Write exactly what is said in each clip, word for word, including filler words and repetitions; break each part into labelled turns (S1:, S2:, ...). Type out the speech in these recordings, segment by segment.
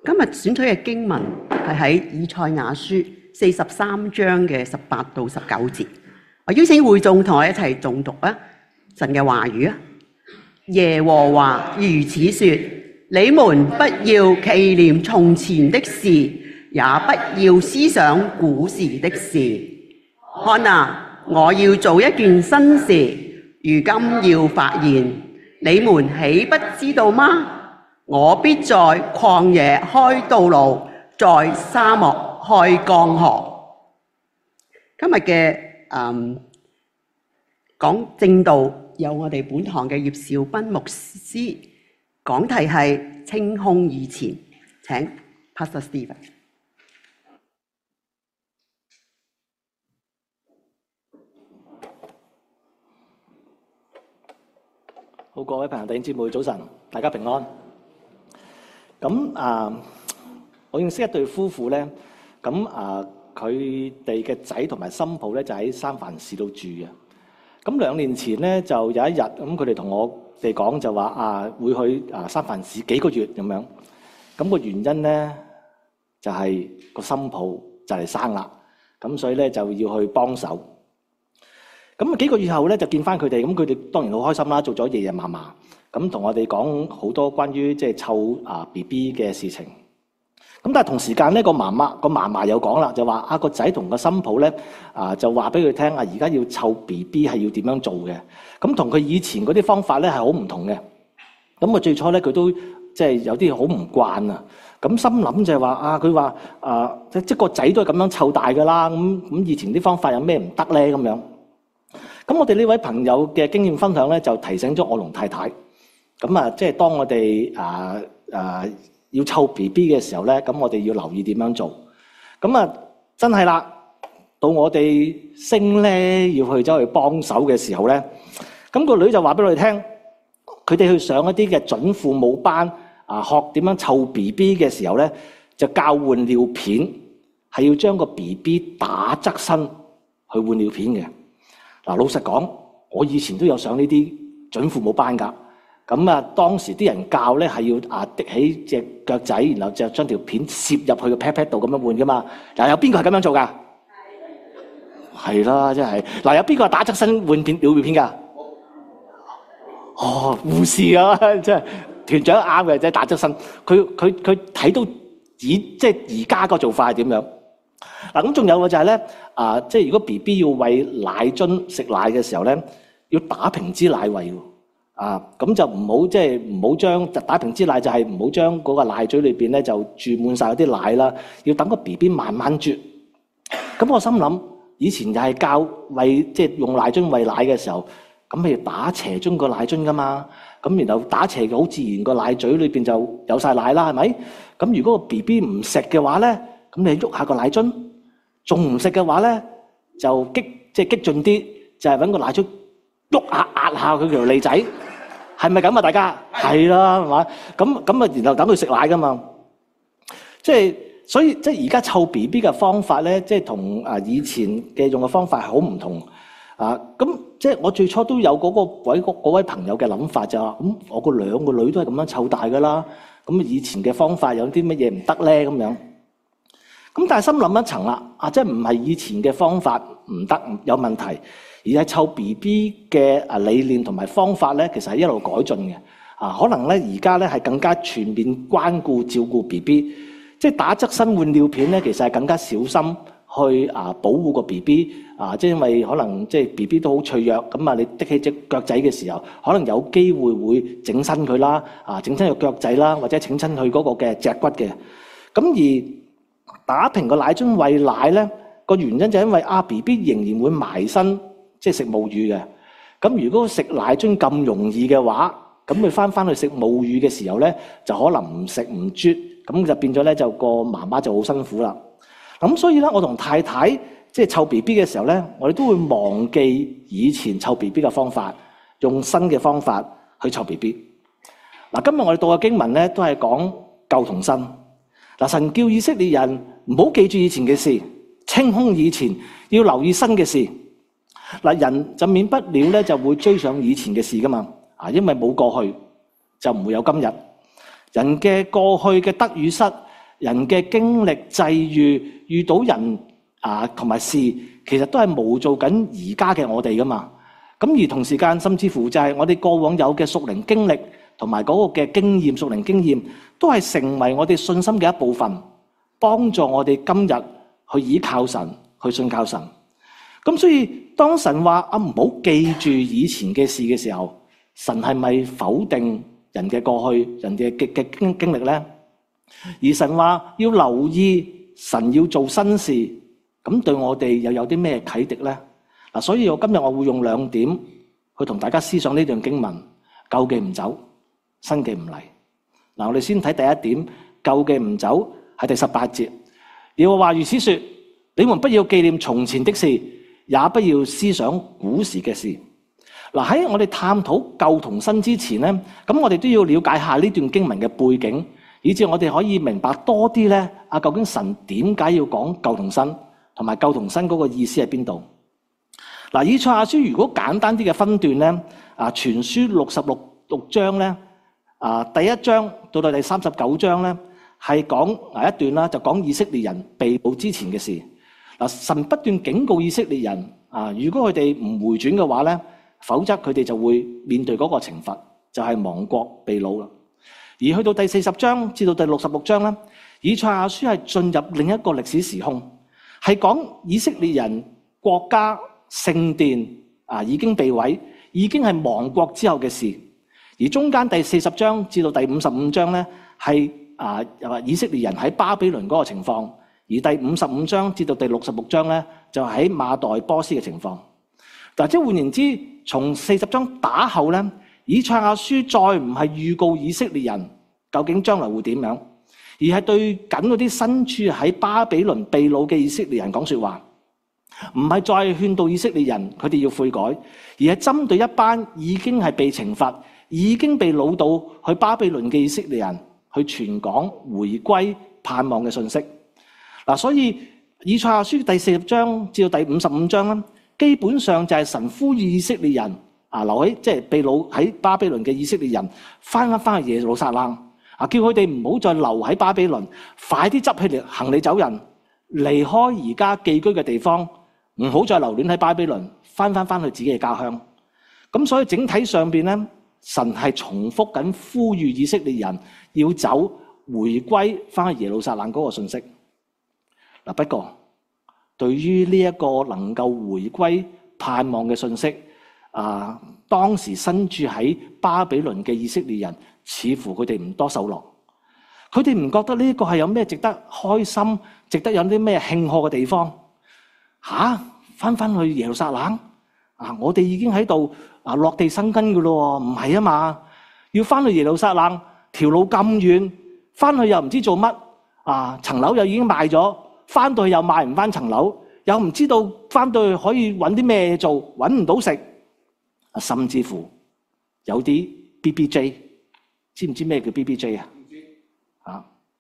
S1: 今日選取嘅經文係喺以賽亞書四十三章嘅十八到十九節。我邀請會眾同我一齊誦讀啊！神嘅話語啊！耶和華如此說：你們不要紀念從前的事，也不要思想古時的事。看啊，我要做一件新事，如今要發現，你們豈不知道嗎？我必在曠野開道路，在沙漠開江河。今日嘅嗯講正道有我哋本堂嘅葉兆斌牧師，講題係清空以前。請 Pastor Stephen。
S2: 好，各位朋友弟兄姊妹早晨，大家平安。咁啊，我認識一對夫婦咧，咁啊，佢哋嘅仔同埋新抱咧就喺三藩市度住嘅。咁兩年前咧就有一日，咁佢哋同我哋講就話啊，會去啊三藩市幾個月咁樣。咁個原因咧就係個新抱就嚟生啦，咁所以咧就要去幫手。咁幾個月後咧就見翻佢哋，咁佢哋當然好開心啦，做咗爺爺嫲嫲，咁同我哋講好多關於即係湊啊 B B 嘅事情。咁但係同時間咧個媽媽個嫲嫲又講啦，就話啊個仔同個新抱咧啊就話俾佢聽啊，而家要湊 B B 係要點樣做嘅。咁同佢以前嗰啲方法咧係好唔同嘅。咁啊最初咧佢都即係有啲好唔慣啊。咁心諗就係話啊，佢話啊即即個仔都係咁樣湊大㗎啦。咁咁以前啲方法有咩唔得咧咁樣？咁我哋呢位朋友嘅經驗分享咧，就提醒咗我同太太。咁啊，即係當我哋啊啊要湊 B B 嘅時候咧，咁我哋要留意點樣做。咁啊，真係啦，到我哋升咧要去走去幫手嘅時候咧，咁個女就話俾我哋聽，佢哋去上一啲嘅準父母班啊，學點樣湊 B B 嘅時候咧，就教換尿片，係要將個 B B 打側身去換尿片嘅。嗱，老實講，我以前都有上呢啲準父母班㗎。咁啊，當時啲人教咧係要啊滴起隻腳仔，然後就將條片攝入去個 pat pat 度咁樣換㗎嘛。嗱，有邊個係咁樣做㗎？係啦，真係。嗱，有邊個係打側身換片尿片㗎？哦，護士啊，真係團長啱嘅，即係打側身。佢佢佢睇到以即係而家個做法係點樣？嗱，咁仲有嘅就係咧，啊，即係如果 B B 要餵奶樽食奶嘅時候咧，要打平支奶餵喎，啊，咁就唔好即係唔好將打平支奶就係唔好將嗰個奶嘴裏邊咧就注滿晒嗰啲奶啦，要等個 B B 慢慢啜。咁我心諗，以前就係教餵即係用奶樽餵奶嘅時候，咁咪要打斜樽個奶樽噶嘛，咁然後打斜嘅好自然個奶嘴裏邊就有晒奶啦，係咪？咁如果個 B B 唔食嘅話咧，咁你喐下個奶樽，仲唔食嘅話咧，就激即係激進啲，就係揾個奶樽喐下壓下佢條脷仔，係咪咁啊？大家係啦，係嘛？咁咁啊，然後等佢食奶噶嘛。即係所以即係而家湊 B B 嘅方法咧，即係同啊以前嘅用嘅方法係好唔同啊。咁即係我最初都有嗰個位嗰位朋友嘅諗法就話，咁我個兩個女都係咁樣湊大噶啦。咁以前嘅方法有啲乜嘢唔得咧？咁樣。咁但係心諗一層啦，啊，即係唔係以前嘅方法唔得有問題，而係湊 B B 嘅啊理念同埋方法咧，其實係一路改進嘅。啊，可能咧而家咧係更加全面關顧照顧 B B， 即係打側身換尿片咧，其實係更加小心去啊保護個 B B 啊，即係因為可能即係 B B 都好脆弱，咁啊你拎起隻腳仔嘅時候，可能有機會會整親佢啦，啊整親個腳仔啦，或者整親佢嗰個嘅脊骨嘅，咁而打平個奶樽餵奶咧，個原因就係因為啊 B B 仍然會埋身即係食母乳嘅。咁如果食奶樽咁容易嘅話，咁佢翻翻去食母乳嘅時候咧，就可能唔食唔啜，咁就變咗咧就個媽媽就好辛苦啦。咁所以咧，我同太太即係湊 B B 嘅時候咧，我哋都會忘記以前湊 B B 嘅方法，用新嘅方法去湊 B B。嗱，今日我哋讀嘅經文咧，都係講舊同新。嗱，神叫以色列人唔好記住以前嘅事，清空以前，要留意新嘅事。嗱，人就免不了咧就會追上以前嘅事噶嘛，因為冇過去就唔會有今日。人嘅過去嘅得與失， 人嘅經歷際遇，遇到人啊同埋事，其實都係模造緊而家嘅我哋噶嘛。咁而同時間，甚至乎就係我哋過往有嘅屬靈經歷同埋嗰個嘅經驗，屬靈經驗都係成為我哋信心嘅一部分，幫助我哋今日去倚靠神，去信靠神。咁所以當神話啊唔好記住以前嘅事嘅時候，神係咪否定人嘅過去、人嘅嘅嘅經經歷咧？而神話要留意神要做新事，咁對我哋又有啲咩啟迪咧？嗱，所以我今日我會用兩點去同大家思想呢段經文：舊嘅唔走，新嘅唔嚟。嗱，我哋先睇第一點，舊嘅唔走係第十八節。耶和華如此說：你們不要紀念從前的事，也不要思想古時嘅事。嗱，喺我哋探討舊同新之前咧，咁我哋都要了解下呢段經文嘅背景，以至我哋可以明白多啲咧。啊，究竟神點解要講舊同新，同埋舊同新嗰個意思喺邊度？嗱，以賽亞書如果簡單啲嘅分段咧，啊，全書六十六六章咧，啊，第一章到到第三十九章咧，係講嗱一段啦，就講以色列人被擄之前嘅事。嗱，神不斷警告以色列人啊，如果佢哋唔回轉嘅話咧，否則佢哋就會面對嗰個懲罰，就係亡國被擄啦。而去到第四十章至到第六十六章咧，以賽亞書係進入另一個歷史時空，係講以色列人國家聖殿啊已經被毀，已經係亡國之後嘅事。而中間第四十章至到第五十五章咧，係啊又話以色列人喺巴比倫嗰個情況。而第五十五章至到第六十六章咧，就喺馬代波斯嘅情況。但即係換言之，從四十章打後咧，以賽亞書再唔係預告以色列人究竟將來會點樣，而係對緊嗰啲身處喺巴比倫被擄嘅以色列人講說話，唔係再勸導以色列人佢哋要悔改，而係針對一班已經係被懲罰、已經被擄到去巴比倫嘅以色列人去傳講回歸盼望嘅信息。嗱，所以以賽亞書第四十章至到第五十五章咧，基本上就係神呼籲以色列人啊，留喺即係被擄喺巴比倫嘅以色列人翻翻翻去耶路撒冷啊，叫佢哋唔好再留喺巴比倫，快啲執起嚟行李走人，離開而家寄居嘅地方，唔好再留戀喺巴比倫，翻翻翻去自己嘅家鄉。咁所以整體上邊咧，神係重複緊呼籲以色列人要走回歸翻去耶路撒冷嗰個信息。嗱，不過對於呢一個能夠回歸盼望嘅信息，啊，當時身處喺巴比倫嘅以色列人，似乎佢哋唔多受落。佢哋唔覺得呢個係有咩值得開心、值得有啲咩慶賀嘅地方。吓，翻翻去耶路撒冷啊！我哋已經喺度啊落地生根噶咯，唔係啊嘛？要翻去耶路撒冷，條路咁遠，翻去又唔知做乜啊？層樓又已經賣咗。翻到去又賣唔翻層樓，又唔知道翻到去可以揾啲咩做，揾唔到食，甚至乎有啲 B B J， 知唔知咩叫 B B J 啊？啊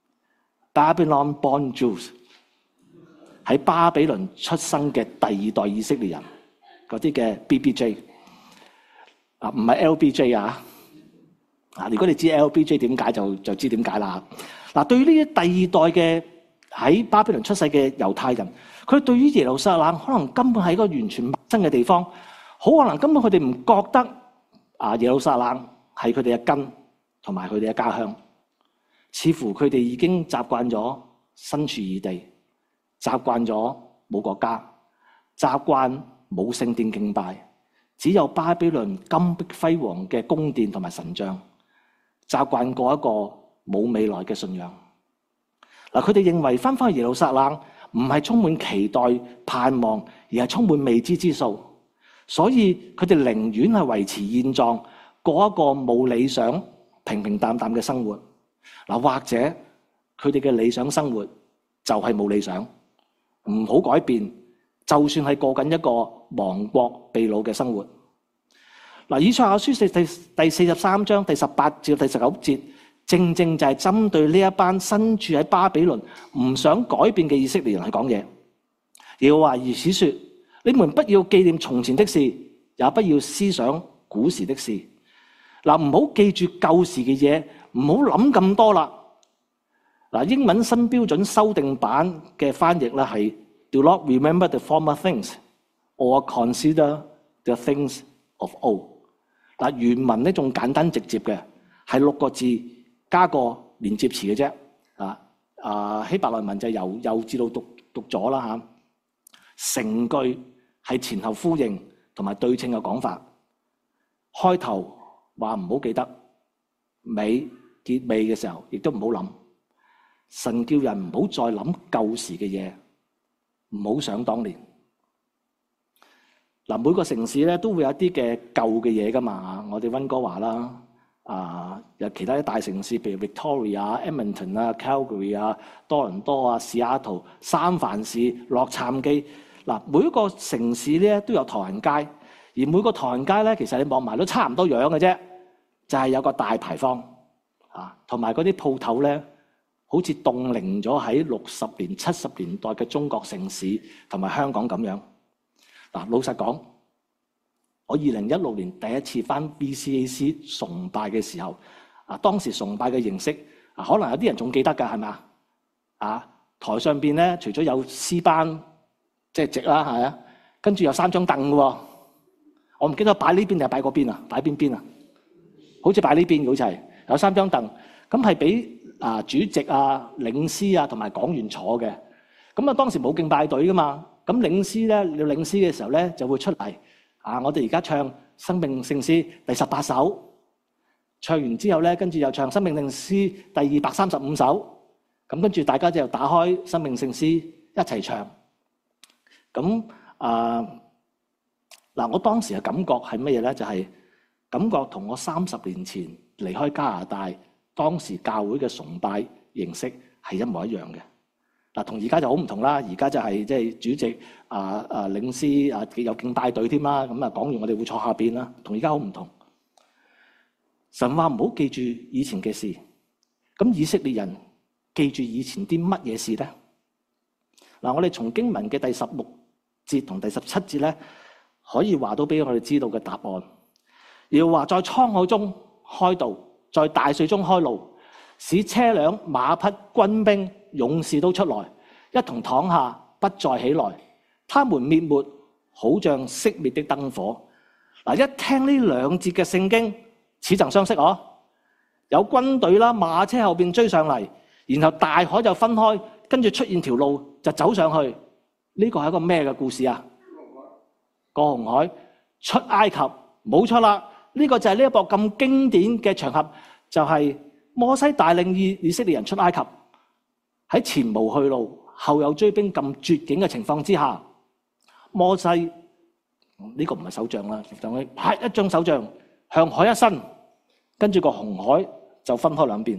S2: ，Babylon born Jews， 喺巴比倫出生嘅第二代以色列人，嗰啲嘅 B B J， 啊唔係 L B J 啊，啊如果你知 L B J 點解就就知點解啦。嗱，對於呢啲第二代嘅喺巴比倫出世嘅猶太人，佢對於耶路撒冷可能根本係一個完全陌生嘅地方，好可能根本佢哋唔覺得啊耶路撒冷係佢哋嘅根同埋佢哋嘅家鄉，似乎佢哋已經習慣咗身處異地，習慣咗冇國家，習慣冇聖殿敬拜，只有巴比倫金碧輝煌嘅宮殿同埋神像，習慣過一個冇未來嘅信仰。嗱，佢哋認為翻返去耶路撒冷唔係充滿期待盼望，而係充滿未知之數，所以佢哋寧願係維持現狀，過一個冇理想、平平淡淡嘅生活。嗱，或者佢哋嘅理想生活就係冇理想，唔好改變，就算係過緊一個亡國被擄嘅生活。嗱，以賽亞書第第四十三章第十八至第十九節。正正就係針對呢一班身處喺巴比倫唔想改變嘅以色列人去講嘢。耶和華如此說：你們不要紀念從前的事，也不要思想古時的事。嗱，唔好記住舊時嘅嘢，唔好諗咁多啦。 嗱，英文新標準修訂版嘅翻譯咧係 Do not remember the former things or consider the things of old。嗱，原文咧仲簡單直接嘅，係六個字加個連接詞嘅啫。啊啊，希伯來文就由右至到讀讀咗啦嚇。成句係前後呼應同埋對稱嘅講法。開頭話唔好記得，尾結尾嘅時候亦都唔好諗。神叫人唔好再諗舊時嘅嘢，唔好想當年。嗱，每個城市咧都會有一啲嘅舊嘅嘢噶嘛。我哋溫哥華啦，啊有其他啲大城市，譬如 Victoria、Edmonton 啊、Calgary 啊、多倫多啊、西雅圖、三藩市、洛杉磯。嗱，每一個城市咧都有唐人街，而每個唐人街咧其實你望埋都差唔多樣嘅啫，就係有個大牌坊啊，同埋嗰啲鋪頭咧，好似凍齡咗喺六十年、七十年代嘅中國城市同埋香港咁樣。嗱，老實講，我二零一六年第一次返 B C A C 崇拜嘅時候，啊當時崇拜嘅形式，啊可能有啲人仲記得㗎，係咪啊？啊台上邊咧，除咗有詩班，即係席啦，係啊，跟住有三張凳嘅喎。我唔記得擺呢邊定係擺嗰邊啊？擺邊邊啊？好似擺呢邊，好似係有三張凳，咁係俾啊主席啊、領詩啊同埋講員坐嘅。咁啊當時冇敬拜隊㗎嘛。咁領詩咧，你領詩嘅時候咧就會出嚟啊！我哋而家唱《生命聖詩》第十八首，唱完之後咧，跟住又唱《生命聖詩》第二百三十五首。咁跟住大家就打開《生命聖詩》一齊唱。咁啊嗱，我當時嘅感覺係乜嘢咧？就係、是、感覺同我三十年前離開加拿大當時教會嘅崇拜形式係一模一樣嘅。嗱，同而家就好唔同啦！而家就係即係主席啊啊領詩啊，有敬拜隊添啦。咁啊講完，我哋會坐下邊啦。同而家好唔同。神話唔好記住以前嘅事，咁以色列人記住以前啲乜嘢事咧？嗱，我哋從經文嘅第十六節同第十七節咧，可以話到俾我哋知道嘅答案。要話在滄海中開道，在大水中開路，使車輛、馬匹、軍兵、勇士都出來，一同躺下，不再起來。他們滅沒，好像熄滅的燈火。嗱，一聽呢兩節嘅聖經，似曾相識哦。有軍隊啦，馬車後邊追上嚟，然後大海就分開，跟住出現條路就走上去。呢個係一個咩嘅故事啊？過紅海，出埃及，冇錯啦。呢個就係呢一部咁經典嘅場合，就係摩西帶領以以色列人出埃及。喺前無去路，後有追兵咁絕境嘅情況之下，摩西呢、這個唔係手杖啦，就係拍一張手杖向海一伸，跟住個紅海就分開兩邊。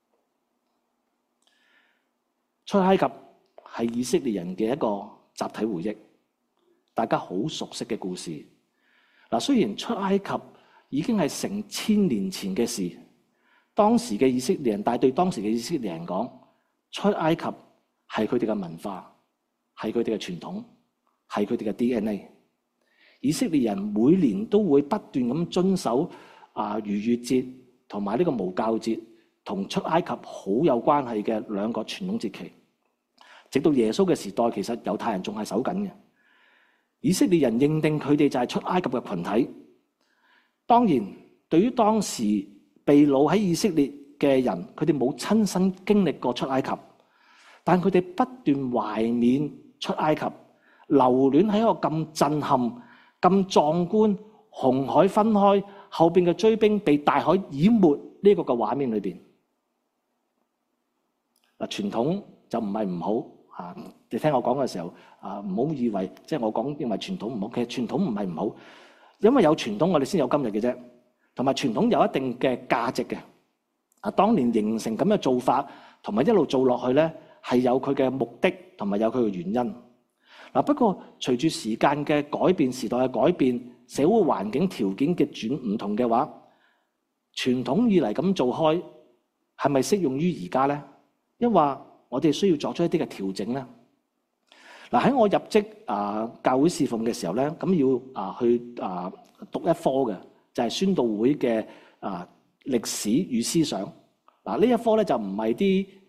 S2: 出埃及係以色列人嘅一個集體回憶，大家好熟悉嘅故事。嗱，雖然出埃及已經係成千年前嘅事，當時嘅以色列人，但係對當時嘅以色列人講，出埃及係佢哋嘅文化，係佢哋嘅傳統，係佢哋嘅 D N A。以色列人每年都會不斷咁遵守啊逾越節同埋呢個無酵節，同出埃及好有關係嘅兩個傳統節期。直到耶穌嘅時代，其實猶太人仲係守緊嘅。以色列人認定佢哋就係出埃及嘅群體。當然，對於當時被擄喺以色列嘅人，佢哋冇親身經歷過出埃及，但佢哋不斷懷緬出埃及，留戀喺一個咁震撼、咁壯觀，紅海分開，後邊嘅追兵被大海淹沒呢個嘅畫面裏邊。嗱，傳統就唔係唔好嚇，你聽我講嘅時候啊，唔好以為即係我講認為傳統唔好，其實傳統唔係唔好，因為有傳統我哋先有今日嘅啫，同埋傳統有一定嘅價值嘅。啊，當年形成咁嘅做法，同埋一路做落去咧，係有佢嘅目的，同埋有佢嘅原因。嗱，不過隨住時間嘅改變、時代嘅改變、社會環境條件嘅轉唔同嘅話，傳統以嚟咁做開，係咪適用於而家咧？因為我哋需要作出一啲嘅調整咧。嗱，喺我入職啊教會侍奉嘅時候咧，咁要啊去啊讀一科嘅，就係宣道會嘅啊歷史與思想。嗱，呢一科咧就唔係啲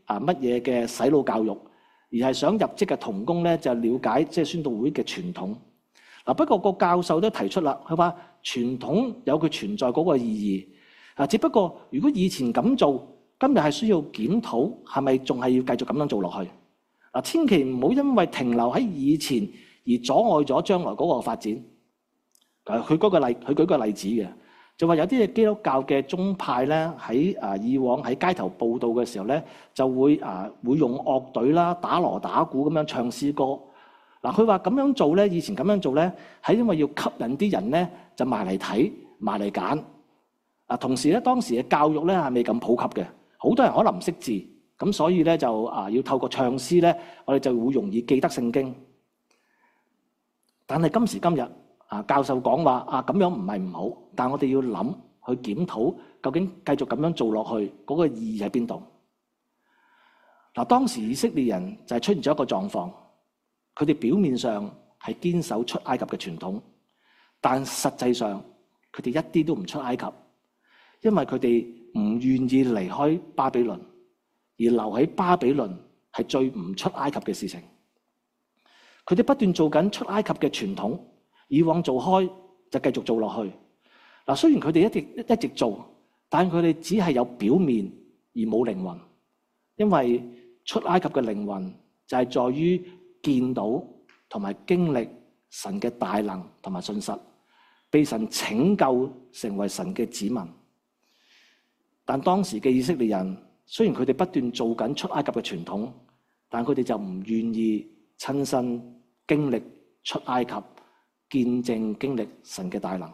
S2: 啊乜嘢嘅洗腦教育，而係想入職嘅同工咧就了解即係宣道會嘅傳統。嗱，不過個教授都提出啦，佢話傳統有佢存在嗰個意義。啊，只不過如果以前咁做，今日係需要檢討，係咪仲係要繼續咁樣做落去？嗱，千祈唔好因為停留喺以前而阻礙咗將來嗰個發展。佢舉個例，佢舉個例子嘅，就話有啲嘅基督教嘅宗派咧，喺啊以往喺街頭佈道嘅時候咧，就會啊會用樂隊啦、打鑼打鼓咁樣唱詩歌。嗱，佢話咁樣做咧，以前咁樣做咧，係因為要吸引啲人咧就埋嚟睇、埋嚟揀。啊，同時咧當時嘅教育咧係未咁普及嘅，好多人可能唔識字，咁所以咧就啊要透過唱詩咧，我哋就會容易記得聖經。但係今時今日，啊，教授講話啊，咁樣唔係唔好，但我哋要諗去檢討，究竟繼續咁樣做落去嗰個意義喺邊度？嗱，當時以色列人就係出現咗一個狀況，佢哋表面上係堅守出埃及嘅傳統，但實際上佢哋一啲都唔出埃及，因為佢哋唔願意離開巴比倫，而留喺巴比倫係最唔出埃及嘅事情。佢哋不斷做緊出埃及嘅傳統。以往做開就繼續做落去。嗱，雖然佢哋一直一直做，但佢哋只係有表面而冇靈魂。因為出埃及嘅靈魂就係在於見到同埋經歷神嘅大能同埋信實，被神拯救成為神嘅子民。但當時嘅以色列人雖然佢哋不斷做緊出埃及嘅傳統，但佢哋就唔願意親身經歷出埃及。見證經歷神嘅大能，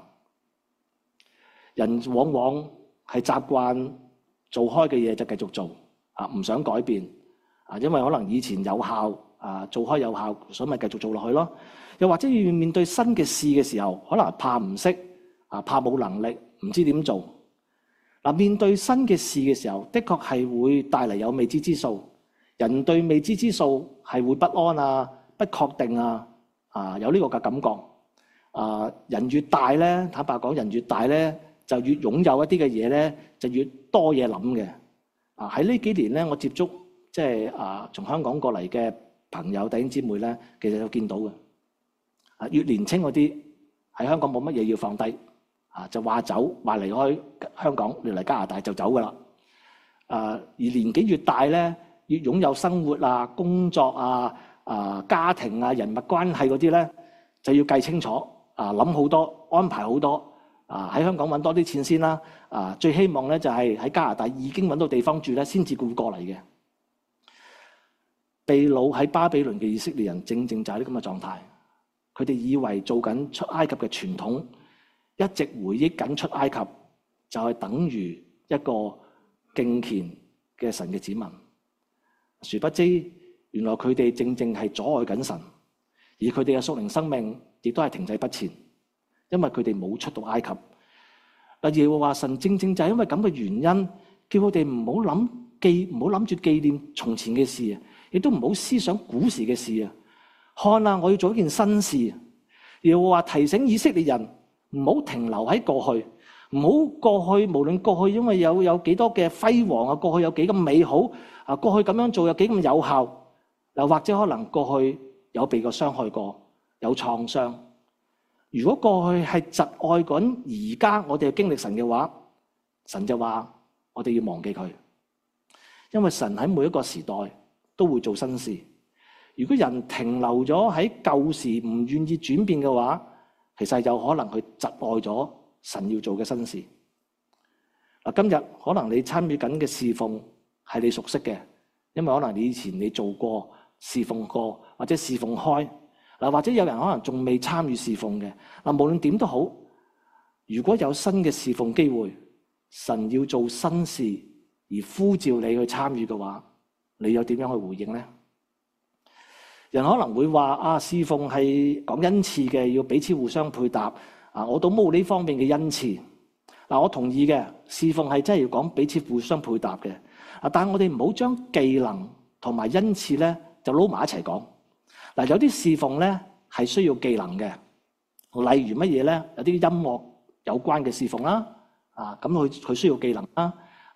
S2: 人往往係習慣做開嘅嘢就繼續做，啊唔想改變，啊因為可能以前有效，啊做開有效，所以咪繼續做落去咯。又或者要面對新嘅事嘅時候，可能怕唔識，啊怕冇能力，唔知點做。嗱，面對新嘅事嘅時候，的確係會帶嚟有未知之數。人對未知之數係會不安啊、不確定啊，啊有呢個嘅感覺。啊，人越大咧，坦白講，人越大咧，就越擁有一啲嘅嘢咧，就越多嘢諗嘅。啊，喺呢幾年咧，我接觸即係啊，從香港過嚟嘅朋友弟兄姊妹咧，其實有見到嘅。啊，越年青嗰啲喺香港冇乜嘢要放低，啊就話走，話離開香港嚟嚟加拿大就走噶啦。啊，而年紀越大咧，越擁有生活啊、工作啊、啊家庭啊、人物關係嗰啲咧，就要計清楚。啊，諗好多，安排好多，啊喺香港揾多啲錢先啦，啊最希望咧就係喺加拿大已經揾到地方住咧，先至顧過嚟嘅。被擄喺巴比倫嘅以色列人，正正就係呢咁嘅狀態。佢哋以為做緊出埃及嘅傳統，一直回憶緊出埃及，就係等於一個敬虔嘅神嘅子民。殊不知，原來佢哋正正係阻礙緊神，而佢哋嘅屬靈生命亦都係停滯不前，因為佢哋冇出到埃及。嗱，耶和華神正正就係因為咁嘅原因，叫佢哋唔好諗記，唔好諗住紀念從前嘅事啊，亦都唔好思想古時嘅事啊。看啊，我要做一件新事。耶和華提醒以色列人唔好停留喺過去，唔好過去，無論過去因為有有幾多嘅輝煌啊，過去有幾咁美好啊，過去咁樣做有幾咁有效，又或者可能過去有被過傷害過。有創傷。如果過去係窒礙緊，而家我哋經歷神嘅話，神就話我哋要忘記佢，因為神喺每一個時代都會做新事。如果人停留咗喺舊時，唔願意轉變嘅話，其實有可能去窒礙咗神要做嘅新事。嗱，今日可能你參與緊嘅侍奉係你熟悉嘅，因為可能你以前你做過侍奉過，或者侍奉開。嗱，或者有人可能仲未參與侍奉嘅。嗱，無論點都好，如果有新嘅侍奉機會，神要做新事而呼召你去參與嘅話，你又點樣去回應呢？人可能會話啊，侍奉係講恩賜嘅，要彼此互相配搭。啊，我都冇呢方面嘅恩賜。嗱，我同意嘅，侍奉係真係要講彼此互相配搭嘅。啊，但係我哋唔好將技能同埋恩賜咧就撈埋一齊講。嗱，有啲侍奉咧係需要技能嘅，例如乜嘢咧？有啲音樂有關嘅侍奉啦，啊咁佢佢需要技能啦，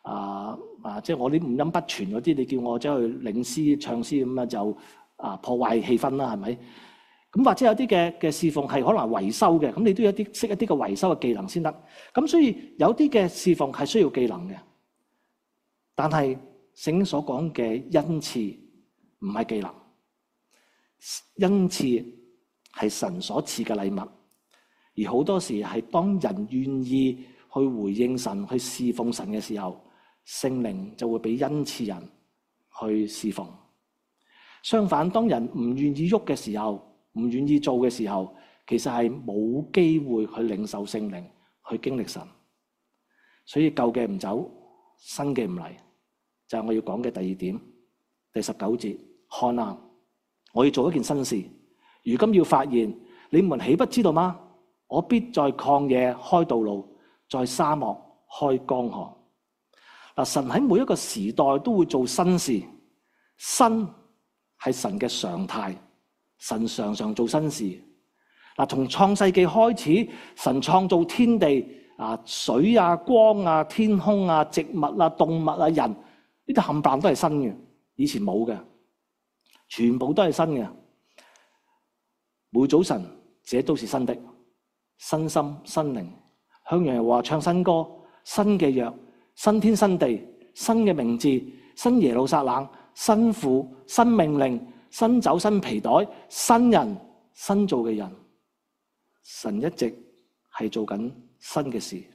S2: 啊啊，即係我啲五音不全嗰啲，你叫我走去領詩唱詩咁啊，就啊破壞氣氛啦，係咪？咁或者有啲嘅嘅侍奉係可能維修嘅，咁你都要一啲識一啲嘅維修嘅技能先得。咁所以有啲嘅侍奉係需要技能嘅，但係聖經所講嘅恩賜唔係技能，恩賜係神所賜嘅禮物，而好多時係當人願意去回應神、去侍奉神嘅時候，聖靈就會俾恩賜人去侍奉。相反，當人唔願意喐嘅時候，唔願意做嘅時候，其實係冇機會去領受聖靈，去經歷神。所以舊嘅唔走，新嘅唔嚟，就係我要講嘅第二點。第十九節，看啊，我要做一件新事，如今要發現，你們豈不知道嗎？我必在曠野開道路，在沙漠開江河。嗱，神喺每一個時代都會做新事，新係神嘅常態，神常常做新事。嗱，從創世紀開始，神創造天地啊、水啊、光啊、天空啊、植物啊、動物啊、人，呢啲冚唪唥都係新嘅，以前冇嘅，全部都係新嘅。每早晨，這都是新的，新心新靈，向耶和華唱新歌，新嘅約，新天新地，新嘅名字，新耶路撒冷，新婦，新命令，新酒新皮袋，新人，新造嘅人。神一直係做緊新嘅事。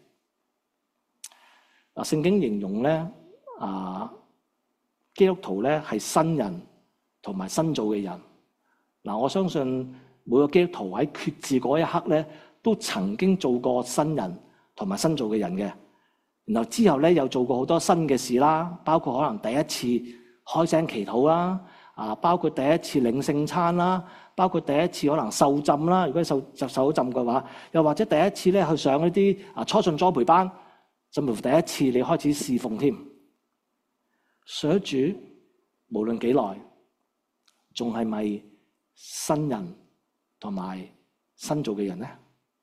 S2: 嗱，聖經形容咧啊，基督徒咧係新人同埋新造嘅人。嗱，我相信每個基督徒喺決志嗰一刻咧，都曾經做過新人同埋新造嘅人嘅。然後之後咧，又做過好多新嘅事啦，包括可能第一次開聲祈禱啦，啊，包括第一次領聖餐啦，包括第一次可能受浸啦。如果受就受咗浸嘅話，又或者第一次咧去上一啲啊初信栽培班，甚至乎第一次你開始侍奉添。信主無論幾耐，仲係咪新人同埋新造嘅人呢？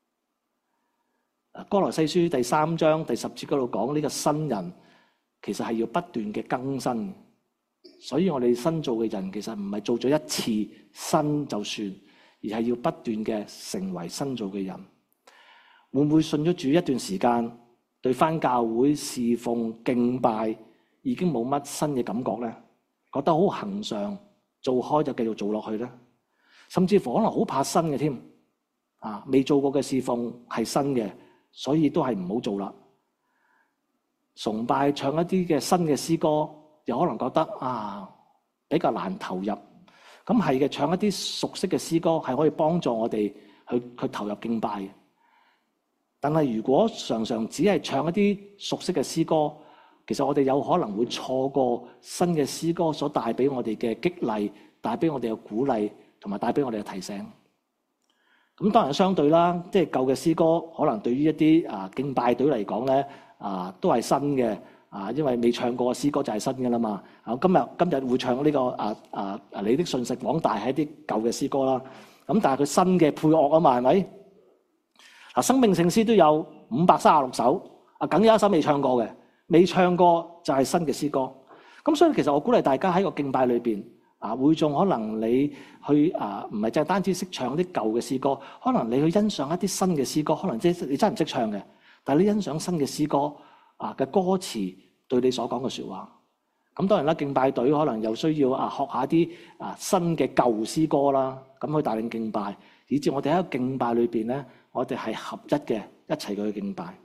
S2: 歌羅西書第三章第十節嗰度講呢個新人，其實係要不斷嘅更新。所以我哋新造嘅人其實唔係做咗一次新就算，而係要不斷嘅成為新造嘅人。會唔會信咗主一段時間，對返教會侍奉敬拜已經冇乜新嘅感覺呢？覺得好恆常，做開就繼續做落去呢？甚至乎可能好怕新嘅添，啊，未做過嘅侍奉係新嘅，所以都係唔好做啦。崇拜唱一啲嘅新嘅詩歌，又可能覺得啊比較難投入。咁係嘅，唱一啲熟悉嘅詩歌係可以幫助我哋去去投入敬拜嘅。但係如果常常只係唱一啲熟悉嘅詩歌，其實我哋有可能會錯過新嘅詩歌所帶俾我哋嘅激勵，帶俾我哋嘅鼓勵，同埋帶俾我哋嘅提醒。咁當然相對啦，即係舊嘅詩歌，可能對於一啲啊敬拜隊嚟講咧，啊都係新嘅啊，因為未唱過嘅詩歌就係新嘅啦嘛。啊，今日今日會唱呢個啊啊啊你的信實廣大係一啲舊嘅詩歌啦。咁但係佢新嘅配樂啊嘛，係咪？嗱，生命聖詩都有五百三十六首，啊，梗有一首未唱過嘅，未唱過就係新嘅詩歌。咁所以其實我鼓勵大家喺個敬拜裏邊。啊，會眾可能你去啊，唔係淨係單止識唱啲舊嘅詩歌，可能你去欣賞一啲新嘅詩歌，可能即係你真係唔識唱嘅，但係你欣賞新嘅詩歌啊嘅歌詞對你所講嘅説話。咁當然啦，敬拜隊可能又需要啊學下啲啊新嘅舊詩歌啦，咁去帶領敬拜，以至我哋喺個敬拜裏邊咧，我哋係合一嘅，一齊去敬拜。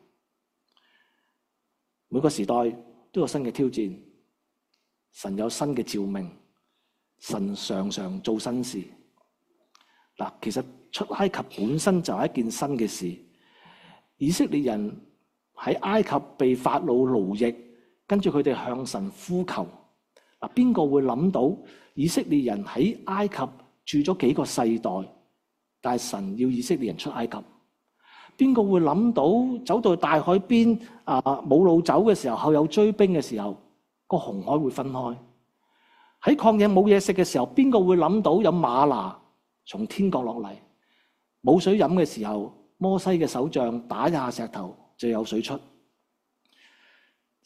S2: 每個時代都有新嘅挑戰，神有新嘅召命。神常常做新事。嗱，其實出埃及本身就係一件新嘅事。以色列人喺埃及被法老奴役，跟住佢哋向神呼求。嗱，邊個會諗到以色列人喺埃及住咗幾個世代，但係神要以色列人出埃及？邊個會諗到走到大海邊啊冇路走嘅時候，後有追兵嘅時候，個紅海會分開？喺曠野冇嘢食嘅時候，邊個會諗到有嗎哪從天國落嚟？冇水飲嘅時候，摩西嘅手杖打一下石頭就有水出。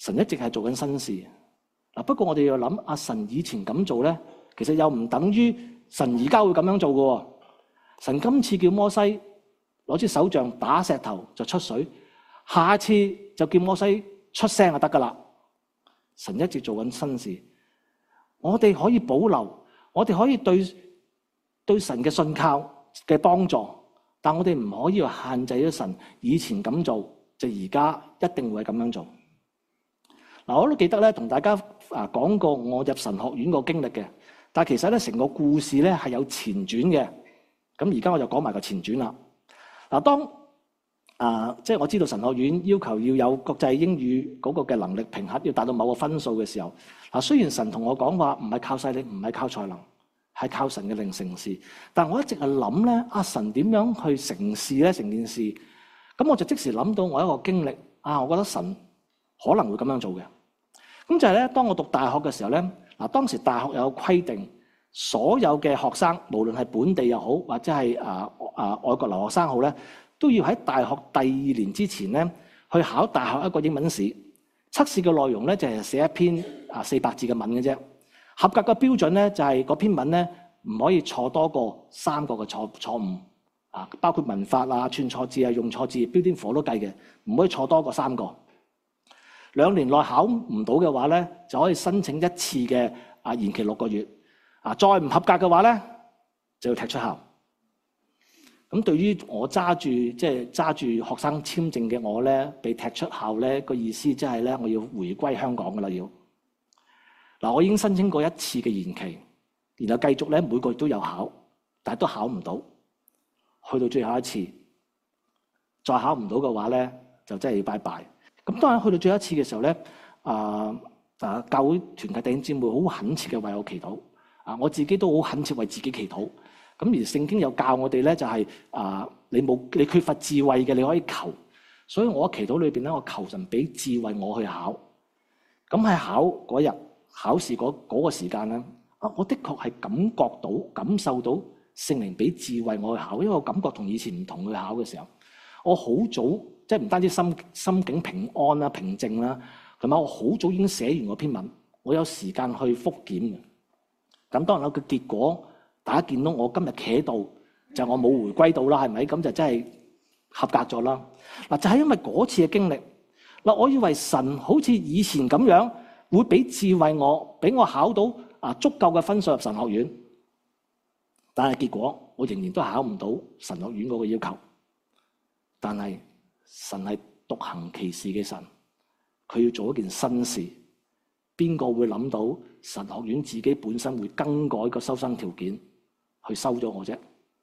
S2: 神一直係做緊新事。嗱，不過我哋要諗，阿神以前咁做咧，其實又唔等於神而家會咁樣做嘅喎。神今次叫摩西攞支手杖打石頭就出水，下次就叫摩西出聲就得噶啦。神一直做緊新事，我哋可以保留，我哋可以對對神嘅信靠嘅幫助，但我哋唔可以話限制咗神以前咁做，就而家一定會係咁樣做。嗱，我都記得咧，同大家啊講過我入神學院個經歷嘅，但係其實咧成個故事咧係有前傳嘅。咁而家我就講埋個前傳啦。嗱，當啊即係我知道神學院要求要有國際英語嗰個嘅能力評核要達到某個分數嘅時候，嗱，雖然神同我講話唔係靠勢力，唔係靠才能，係靠神嘅靈成事，但我一直係諗咧，阿神點樣去成事咧？成件事，咁我就即時諗到我一個經歷啊，我覺得神可能會咁樣做嘅。咁就係咧，當我讀大學嘅時候咧，嗱，當時大學有規定，所有嘅學生，無論係本地又好，或者係啊啊外國留學生好咧，都要喺大學第二年之前咧，去考大學一個英文試。測試嘅內容咧就係寫一篇啊四百字嘅文嘅啫。合格嘅標準咧就係嗰篇文咧唔可以錯多過三個嘅錯錯誤啊，包括文法啊、串錯字啊、用錯字、標點符都計嘅，唔可以錯多過三個。兩年內考唔到嘅話咧，就可以申請一次嘅啊延期六個月。啊，再唔合格嘅話咧，就要踢出校。咁對於我揸住即係揸住學生簽證嘅我咧，被踢出校咧，個意思即係咧，我要回歸香港噶啦要。嗱，我已經申請過一次嘅延期，然後繼續咧每個月都有考，但係都考唔到。去到最後一次，再考唔到嘅話咧，就真係要拜拜。咁當然去到最後一次嘅時候咧，啊啊教會團契弟兄姊妹好懇切嘅為我祈禱，啊我自己都好懇切為自己祈禱。咁而聖經又教我哋咧，就係啊你冇你缺乏智慧嘅，你可以求。所以我喺祈禱裏邊咧，我求神俾智慧我去考。咁喺考嗰日考試嗰嗰個時間咧，啊我的確係感覺到感受到聖靈俾智慧我去考，因為我感覺同以前唔同去考嘅時候，我好早。即係唔單止心心境平安啦、平靜啦，同埋我好早已經寫完嗰篇文，我有時間去復檢嘅。咁當然啦，個結果大家見到我今日企喺度，就我冇回歸到啦，係咪？咁就真係合格咗啦。嗱，就係因為嗰次嘅經歷，嗱，我以為神好似以前咁樣會俾智慧我，俾我考到啊足夠嘅分數入神學院，但係結果我仍然都考唔到神學院嗰個要求，但係。神係獨行其事嘅神，佢要做一件新事。邊個會諗到神學院自己本身會更改個收生條件去收咗我啫？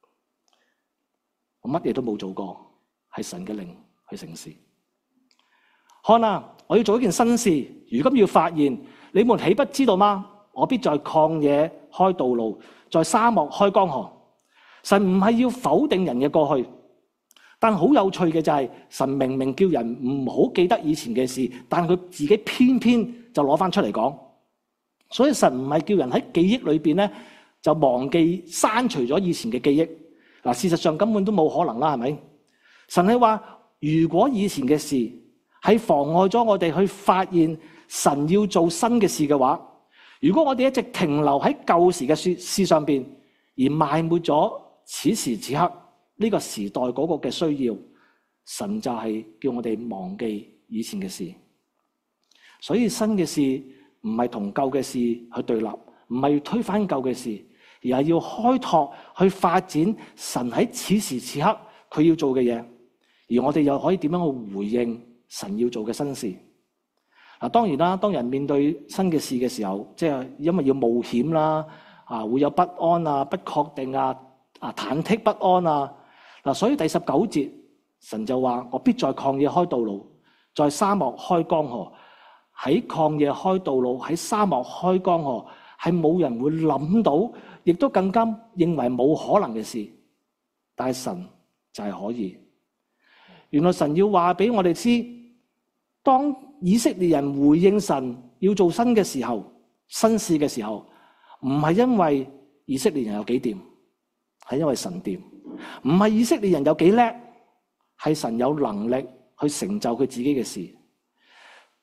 S2: 我乜嘢都冇做過，係神嘅靈去成事。看啊，我要做一件新事，如今要發現，你們豈不知道嗎？我必在曠野開道路，在沙漠開江河。神唔係要否定人嘅過去。但好有趣嘅就係，神明明叫人唔好記得以前嘅事，但佢自己偏偏就攞翻出嚟講。所以神唔係叫人喺記憶裏邊咧就忘記刪除咗以前嘅記憶。嗱，事實上根本都冇可能啦，係咪？神係話，如果以前嘅事係妨礙咗我哋去發現神要做新嘅事嘅話，如果我哋一直停留喺舊時嘅事事上邊，而埋沒咗此時此刻呢個時代嗰個嘅需要，神就係叫我哋忘記以前嘅事。所以新嘅事唔係同舊嘅事去對立，唔係要推翻舊嘅事，而係要開拓去發展神喺此時此刻佢要做嘅嘢，而我哋又可以點樣去回應神要做嘅新事。嗱，當然啦，當人面對新嘅事嘅時候，即係因為要冒險啦，啊會有不安啊、不確定啊、啊忐忑不安啊。嗱，所以第十九節，神就話：我必在曠野開道路，在沙漠開江河。喺曠野開道路，喺沙漠開江河，係冇人會諗到，亦都更加認為冇可能嘅事。但係神就係可以。原來神要話俾我哋知，當以色列人回應神要做新嘅時候，新事嘅時候，唔係因為以色列人有幾掂，係因為神掂。唔係以色列人有幾叻，係神有能力去成就佢自己嘅事。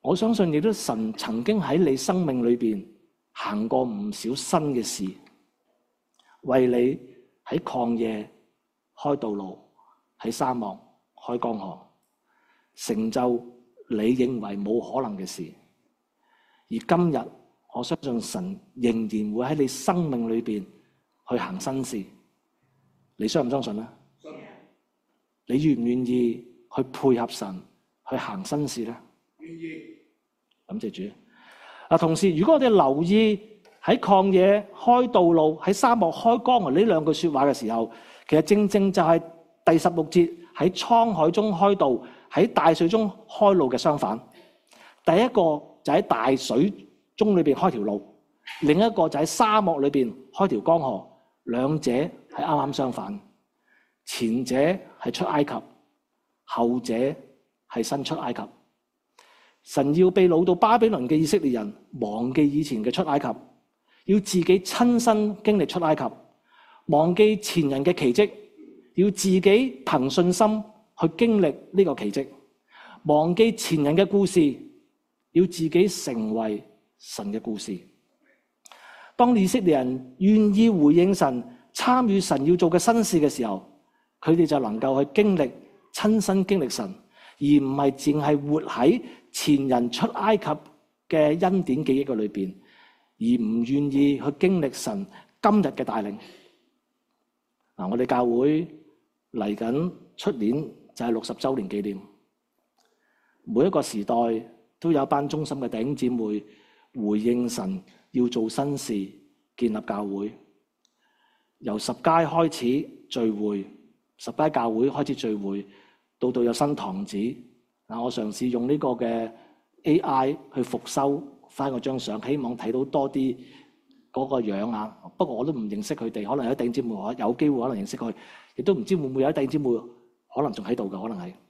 S2: 我相信亦都神曾經喺你生命裏邊行過唔少新嘅事，為你喺曠野開道路，喺沙漠開江河，成就你認為冇可能嘅事。而今日我相信神仍然會喺你生命裏邊去行新事。你相唔相信呢？你願唔願意去配合神去行新事呢？願意。感謝主。啊，同時如果我哋留意喺曠野開道路，喺沙漠開江河呢兩句說話嘅時候，其實正正就係第十六節喺滄海中開道，喺大水中開路嘅相反。第一個就喺大水中裏邊開條路，另一個就喺沙漠裏邊開條江河，兩者係啱啱相反。前者係出埃及，後者係新出埃及。神要被擄到巴比倫嘅以色列人忘記以前嘅出埃及，要自己親身經歷出埃及，忘記前人嘅奇蹟，要自己憑信心去經歷呢個奇蹟，忘記前人嘅故事，要自己成為神嘅故事。當以色列人願意回應神，參與神要做嘅新事嘅時候，佢哋就能夠去經歷親身經歷神，而唔係淨係活喺前人出埃及嘅恩典記憶嘅裏邊，而唔願意去經歷神今日嘅帶領。嗱，我哋教會嚟緊出年就係六十週年紀念，每一個時代都有一班忠心嘅弟兄姊妹回應神要做新事，建立教會。由十街開始聚會，十街教會開始聚會，到到有新堂子。嗱，我嘗試用呢個嘅 A I 去復修翻嗰張相，希望睇到多啲嗰個樣啊。不過我都唔認識佢哋，可能有啲弟兄姊妹有機會可能認識佢，亦都唔知會唔會有啲弟兄姊妹可能仲喺度嘅，可能係。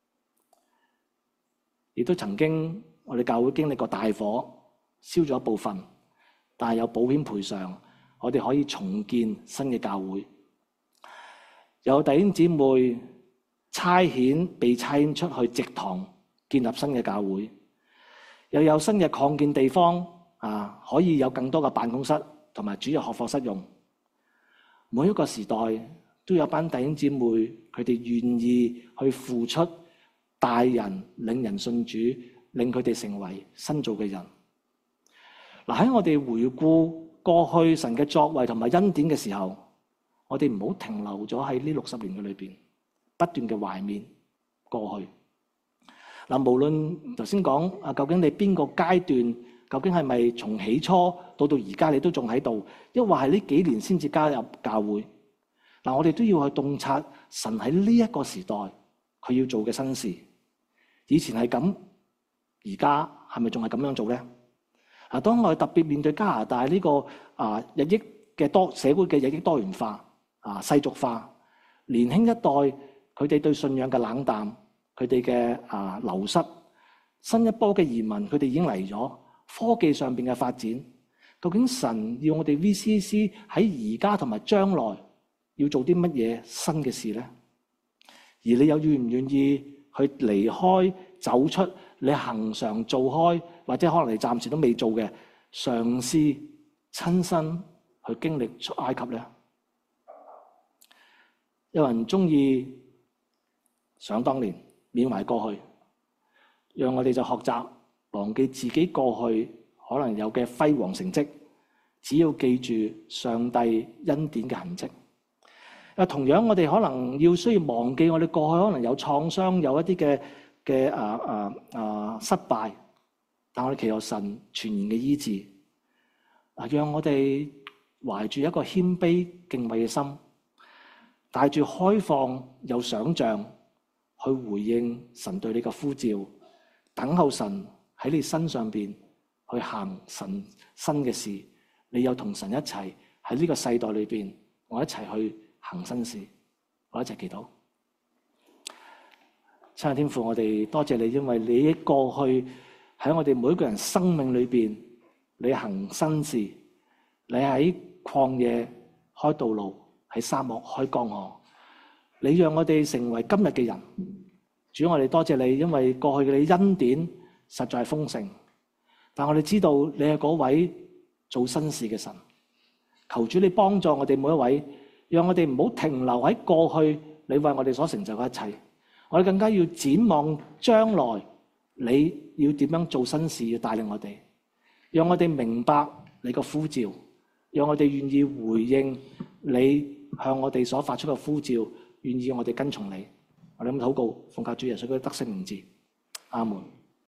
S2: 亦都曾經我哋教會經歷過大火，燒咗一部分，但係有保險賠償，我哋可以重建新嘅教會。有弟兄姊妹差遣被差遣出去植堂，建立新嘅教會，又有新嘅擴建地方啊，可以有更多嘅辦公室同埋主日學課室用。每一個時代都有班弟兄姊妹，佢哋願意去付出，帶人領人信主，令佢哋成為新造嘅人。嗱，喺我哋回顧過去神嘅作為同埋恩典嘅時候，我哋唔好停留咗喺呢六十年嘅裏邊，不斷嘅懷緬過去。嗱，無論頭先講啊，究竟你邊個階段，究竟係咪從起初到到而家你都仲喺度，抑或係呢幾年先至加入教會？嗱，我哋都要去洞察神喺呢一個時代佢要做嘅新事。以前係咁，而家係咪仲係咁樣做咧？啊，當我哋特別面對加拿大呢個啊日益嘅多社會嘅日益多元化啊世俗化，年輕一代佢哋對信仰嘅冷淡，佢哋嘅啊流失，新一波嘅移民佢哋已經嚟咗，科技上邊嘅發展，究竟神要我哋 V C C 喺而家同埋將來要做啲乜嘢新嘅事咧？而你又願唔願意去離開走出你恆常做開，或者可能你暫時都未做嘅，嘗試親身去經歷出埃及咧？有人中意想當年緬懷過去，讓我哋就學習忘記自己過去可能有嘅輝煌成績，只要記住上帝恩典嘅痕跡。啊，同樣我哋可能要需要忘記我哋過去可能有創傷，有一啲嘅嘅啊啊啊失敗，但我哋祈求神全然嘅醫治，啊，讓我哋懷住一個謙卑敬畏嘅心，帶住開放有想像去回應神對你嘅呼召，等候神喺你身上邊去行神新嘅事，你又同神一齊喺呢個世代裏邊，我一齊去行新事，我一齊祈禱。親愛天父，我哋多謝你，因為你過去喺我哋每一個人生命裏邊，你行新事，你喺曠野開道路，喺沙漠開江河，你讓我哋成為今日嘅人。主，我哋多謝你，因為過去嘅你恩典實在係豐盛，但我哋知道你係嗰位做新事嘅神。求主你幫助我哋每一位，讓我哋唔好停留喺過去你為我哋所成就嘅一切，我哋更加要展望將來你要點樣做新事，要帶領我哋，讓我哋明白你個呼召，讓我哋願意回應你向我哋所發出嘅呼召，願意我哋跟從你。我哋咁禱告，奉靠主耶穌嘅得勝名字，阿門。